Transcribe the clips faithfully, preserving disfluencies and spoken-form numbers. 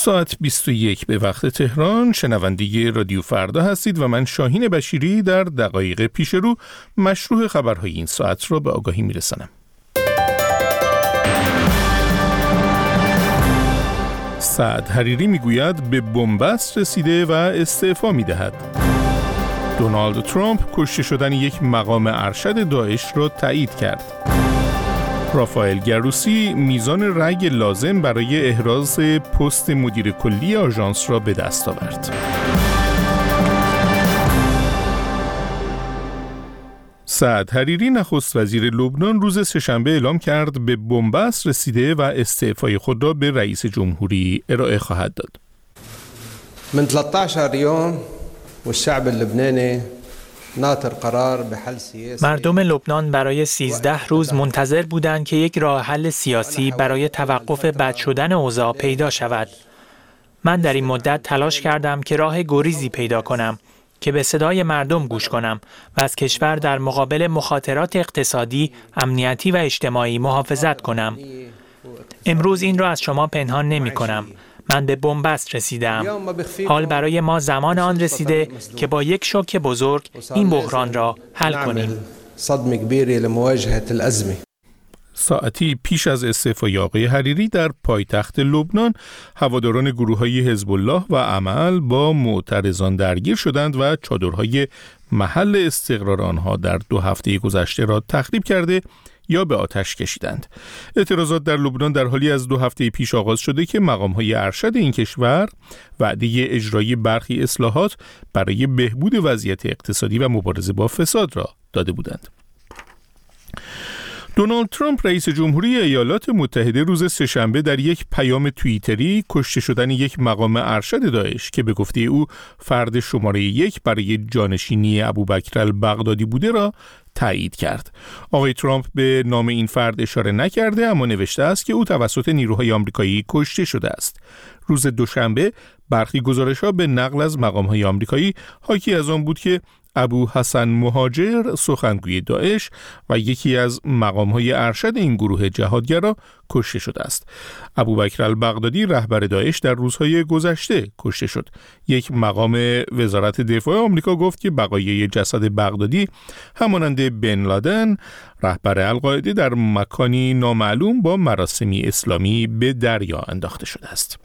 ساعت بیست و یک به وقت تهران، شنونده رادیو فردا هستید و من شاهین بشیری در دقایق پیش رو مشروع خبرهای این ساعت را به آگاهی میرسانم. سعد حریری میگوید به بنبست رسیده و استعفا میدهد. دونالد ترامپ کشته شدن یک مقام ارشد داعش را تایید کرد. رافائل گروسی میزان رأی لازم برای احراز پست مدیر کلی آژانس را به دست آورد. سعد حریری نخست وزیر لبنان روز سه‌شنبه اعلام کرد به بنبست رسیده و استعفای خود را به رئیس جمهوری ارائه خواهد داد. من ثلاثة عشر يوم والشعب اللبناني ناطر قرار بحل سیاسی. مردم لبنان برای سیزده روز منتظر بودند که یک راه حل سیاسی برای توقف بد شدن اوضاع پیدا شود. من در این مدت تلاش کردم که راه گریزی پیدا کنم که به صدای مردم گوش کنم و از کشور در مقابل مخاطرات اقتصادی، امنیتی و اجتماعی محافظت کنم. امروز این را از شما پنهان نمی کنم. من به بنبست رسیدم. حال برای ما زمان آن رسیده که با یک شوک بزرگ این بحران را حل کنیم. ساعتی پیش از استعفای آقای حریری در پایتخت لبنان، هواداران گروه‌های حزب الله و عمل با معترضان درگیر شدند و چادرهای محل استقرار آنها در دو هفته گذشته را تخریب کرده یا به آتش کشیدند. اعتراضات در لبنان در حالی از دو هفته پیش آغاز شده که مقام‌های ارشد این کشور وعده اجرای برخی اصلاحات برای بهبود وضعیت اقتصادی و مبارزه با فساد را داده بودند. دونالد ترامپ رئیس جمهوری ایالات متحده روز سه‌شنبه در یک پیام توییتری کشته شدن یک مقام ارشد داعش که به گفته او فرد شماره یک برای جانشینی ابوبکر البغدادی بوده را تایید کرد. آقای ترامپ به نام این فرد اشاره نکرده، اما نوشته است که او توسط نیروهای آمریکایی کشته شده است. روز دوشنبه برخی گزارش‌ها به نقل از مقام‌های آمریکایی حاکی از آن بود که ابو حسن مهاجر، سخنگوی داعش و یکی از مقام‌های ارشد این گروه جهادگرا کشته شده است. ابوبکر البغدادی رهبر داعش در روزهای گذشته کشته شد. یک مقام وزارت دفاع آمریکا گفت که بقایای جسد بغدادی همانند بن لادن رهبر القاعده در مکانی نامعلوم با مراسمی اسلامی به دریا انداخته شده است.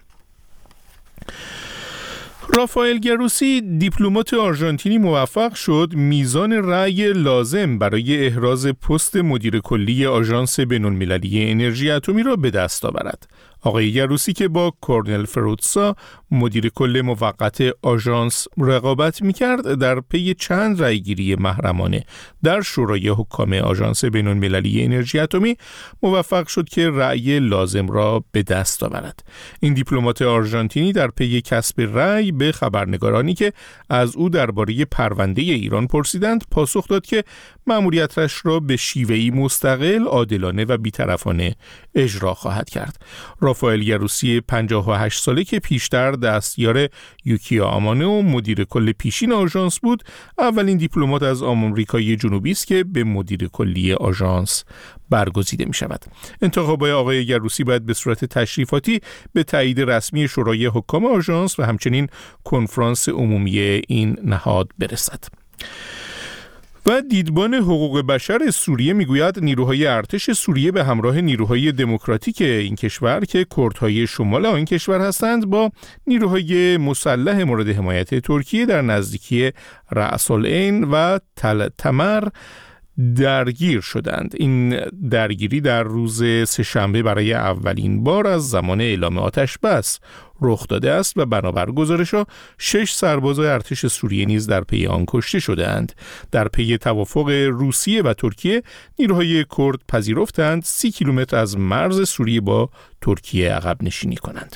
رافائل گروسی، دیپلمات آرژانتینی، موفق شد میزان رأی لازم برای احراز پست مدیر کلی آژانس بین‌المللی انرژی اتمی را به دست آورد. آقای گروسی که با کورنل فروتسا مدیر کل موقت آژانس رقابت می‌کرد، در پی چند رأیگیری محرمانه در شورای حکام آژانس بین‌المللی انرژی اتمی موفق شد که رأی لازم را به دست آورد. این دیپلمات آرژانتینی در پی کسب رأی به خبرنگارانی که از او درباره پرونده ایران پرسیدند پاسخ داد که مأموریتش را به شیوهی مستقل، عادلانه و بی‌طرفانه اجرا خواهد کرد. رافائل گروسی پنجاه و هشت ساله که پیشتر دستیار یوکیا آمانو مدیر کل پیشین آژانس بود، اولین دیپلمات از آمریکای جنوبی است که به مدیر کلی آژانس برگزیده می شود. انتخاب آقای گروسی باید به صورت تشریفاتی به تایید رسمی شورای حکام آژانس و همچنین کنفرانس عمومی این نهاد برسد. و دیدبان حقوق بشر سوریه میگوید نیروهای ارتش سوریه به همراه نیروهای دموکراتیک این کشور که کردهای شمال آن کشور هستند با نیروهای مسلح مورد حمایت ترکیه در نزدیکی رأس العین و تل تمر درگیر شدند. این درگیری در روز سه‌شنبه برای اولین بار از زمان اعلام آتش بس رخ داده است و بنابر گزارش‌ها شش سرباز ارتش سوریه نیز در پی آن کشته شده‌اند. در پی توافق روسیه و ترکیه، نیروهای کرد پذیرفتند سی کیلومتر از مرز سوریه با ترکیه عقب نشینی کنند.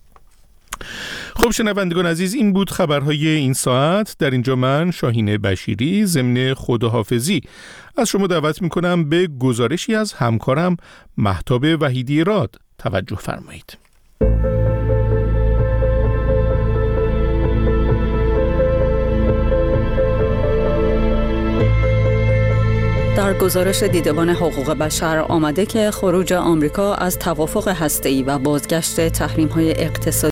خب شنوندگان عزیز، این بود خبرهای این ساعت. در اینجا من شاهین بشیری ضمن خداحافظی از شما دعوت میکنم به گزارشی از همکارم مهتاب وحیدی راد توجه فرمایید. در گزارش دیدبان حقوق بشر آمده که خروج آمریکا از توافق هسته‌ای و بازگشت تحریم‌های اقتصادی